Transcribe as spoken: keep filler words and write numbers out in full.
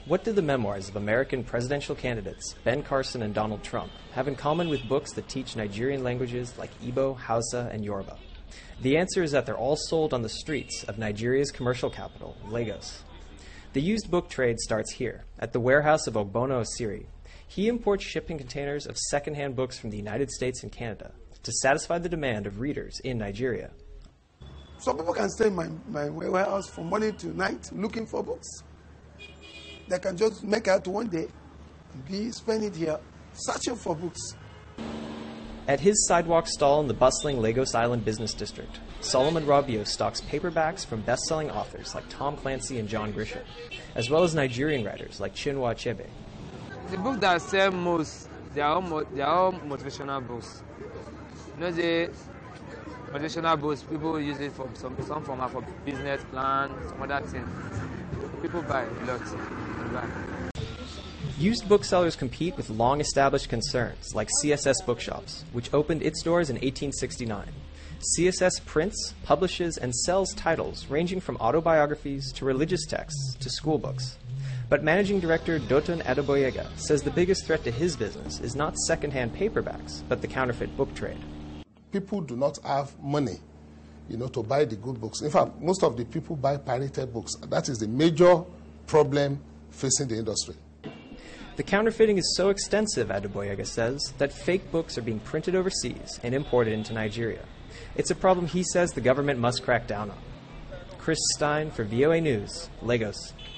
What do the memoirs of American presidential candidates Ben Carson and Donald Trump have in common with books that teach Nigerian languages like Igbo, Hausa, and Yoruba? The answer is that they're all sold on the streets of Nigeria's commercial capital, Lagos. The used book trade starts here, at the warehouse of Ogbono Osiri. He imports shipping containers of secondhand books from the United States and Canada to satisfy the demand of readers in Nigeria. Some people can stay in my, my warehouse from morning to night looking for books. They can just make out one day and be spend it here searching for books. At his sidewalk stall in the bustling Lagos Island business district, Solomon Rabio stocks paperbacks from best-selling authors like Tom Clancy and John Grisham, as well as Nigerian writers like Chinua Achebe. The books that sell most, they are all, they are all motivational books. You know, the motivational books, people use it for some, some form of business plan, some other things. People buy a lot. Buy. Used booksellers compete with long-established concerns like C S S Bookshops, which opened its doors in eighteen sixty-nine. C S S prints, publishes, and sells titles ranging from autobiographies to religious texts to school books. But managing director Dotun Adeboyega says the biggest threat to his business is not secondhand paperbacks, but the counterfeit book trade. People do not have money, you know, to buy the good books. In fact, most of the people buy pirated books. That is the major problem facing the industry. The counterfeiting is so extensive, Adeboyega says, that fake books are being printed overseas and imported into Nigeria. It's a problem he says the government must crack down on. Chris Stein for V O A News, Lagos.